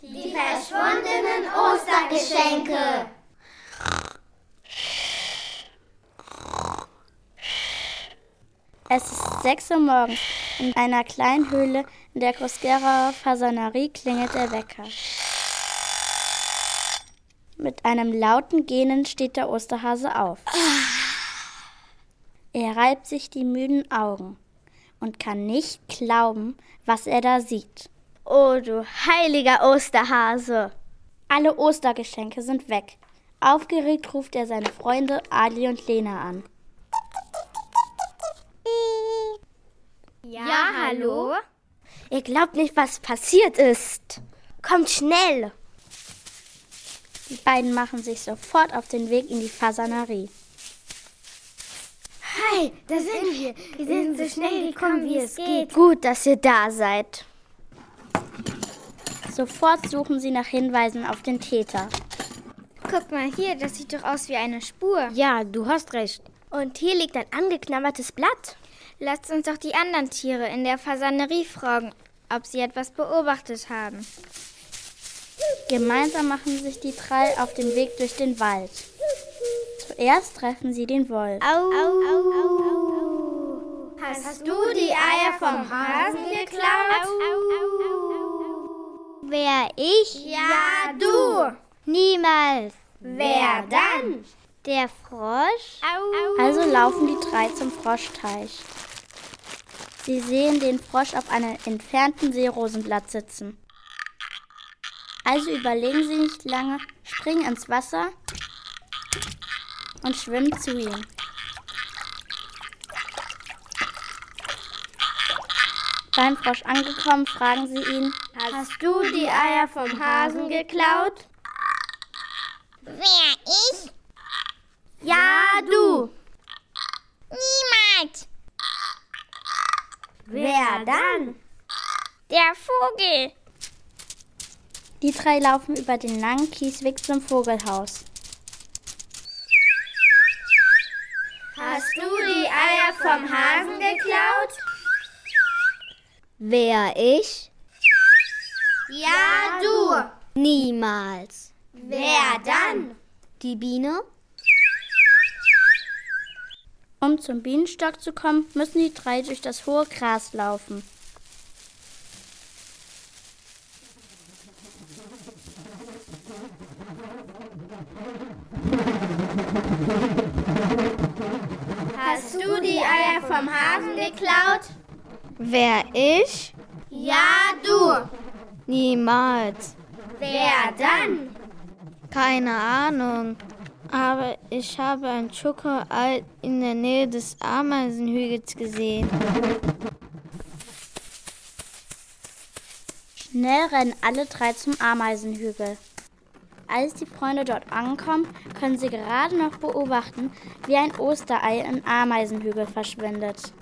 Die verschwundenen Ostergeschenke. Es ist 6 Uhr morgens. In einer kleinen Höhle in der Grosgerer Fasanerie klingelt der Wecker. Mit einem lauten Gähnen steht der Osterhase auf. Er reibt sich die müden Augen und kann nicht glauben, was er da sieht. Oh, du heiliger Osterhase! Alle Ostergeschenke sind weg. Aufgeregt ruft er seine Freunde Ali und Lena an. Ja, hallo? Ihr glaubt nicht, was passiert ist. Kommt schnell! Die beiden machen sich sofort auf den Weg in die Fasanerie. Hi, da sind wir. Wir sind so schnell gekommen, wie es geht. Gut, dass ihr da seid. Sofort suchen sie nach Hinweisen auf den Täter. Guck mal hier, das sieht doch aus wie eine Spur. Ja, du hast recht. Und hier liegt ein angeknabbertes Blatt. Lasst uns doch die anderen Tiere in der Fasanerie fragen, ob sie etwas beobachtet haben. Gemeinsam machen sich die 3 auf den Weg durch den Wald. Zuerst treffen sie den Wolf. Au. Hast du die Eier vom Hasen geklaut? Wer, ich? Ja, du. Niemals. Wer dann? Der Frosch? Also laufen die 3 zum Froschteich. Sie sehen den Frosch auf einem entfernten Seerosenblatt sitzen. Also überlegen sie nicht lange, springen ins Wasser und schwimmen zu ihm. Beim Frosch angekommen, fragen sie ihn: Hast du die Eier vom Hasen geklaut? Wer, ich? Ja, du. Niemals. Wer dann? Der Vogel. Die 3 laufen über den langen Kiesweg zum Vogelhaus. Hast du die Eier vom Hasen geklaut? Wer, ich? Ja, du. Niemals. Wer dann? Die Biene? Um zum Bienenstock zu kommen, müssen die 3 durch das hohe Gras laufen. Hast du die Eier vom Hasen geklaut? Wer, ich? Ja, du. Niemals. Wer dann? Keine Ahnung. Aber ich habe ein Schokoei in der Nähe des Ameisenhügels gesehen. Schnell rennen alle 3 zum Ameisenhügel. Als die Freunde dort ankommen, können sie gerade noch beobachten, wie ein Osterei im Ameisenhügel verschwindet.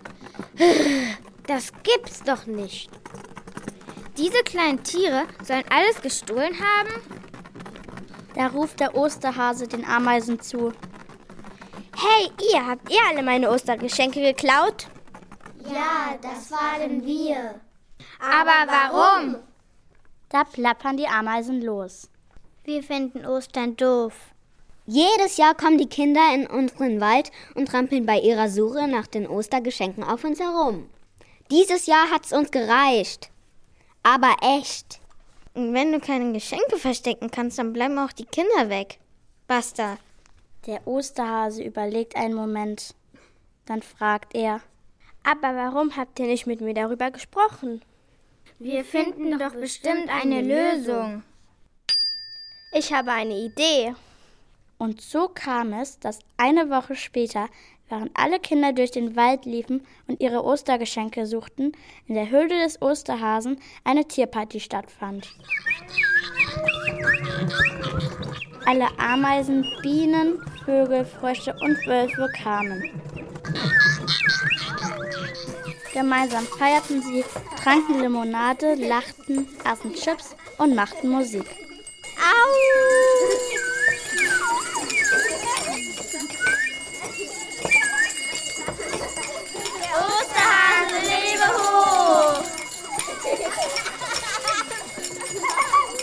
Das gibt's doch nicht. Diese kleinen Tiere sollen alles gestohlen haben? Da ruft der Osterhase den Ameisen zu. Hey, habt ihr alle meine Ostergeschenke geklaut? Ja, das waren wir. Aber warum? Da plappern die Ameisen los. Wir finden Ostern doof. Jedes Jahr kommen die Kinder in unseren Wald und trampeln bei ihrer Suche nach den Ostergeschenken auf uns herum. Dieses Jahr hat's uns gereicht. Aber echt. Und wenn du keine Geschenke verstecken kannst, dann bleiben auch die Kinder weg. Basta. Der Osterhase überlegt einen Moment. Dann fragt er: Aber warum habt ihr nicht mit mir darüber gesprochen? Wir finden doch bestimmt eine Lösung. Ich habe eine Idee. Und so kam es, dass eine Woche später, während alle Kinder durch den Wald liefen und ihre Ostergeschenke suchten, in der Höhle des Osterhasen eine Tierparty stattfand. Alle Ameisen, Bienen, Vögel, Frösche und Wölfe kamen. Gemeinsam feierten sie, tranken Limonade, lachten, aßen Chips und machten Musik. Osterhase, lebe hoch!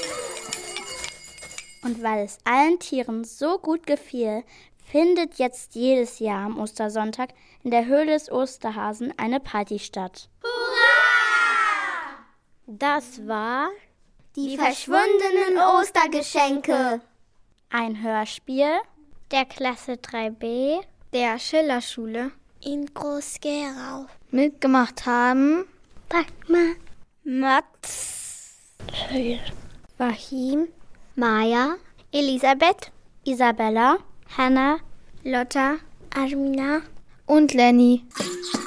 Und weil es allen Tieren so gut gefiel, findet jetzt jedes Jahr am Ostersonntag in der Höhle des Osterhasen eine Party statt. Hurra! Das war die verschwundenen Ostergeschenke. Ein Hörspiel der Klasse 3b der Schillerschule in Groß-Gerau. Mitgemacht haben Dagmar, Max, Wahim, Maja, Elisabeth, Isabella, Hanna, Lotta, Armina und Lenny.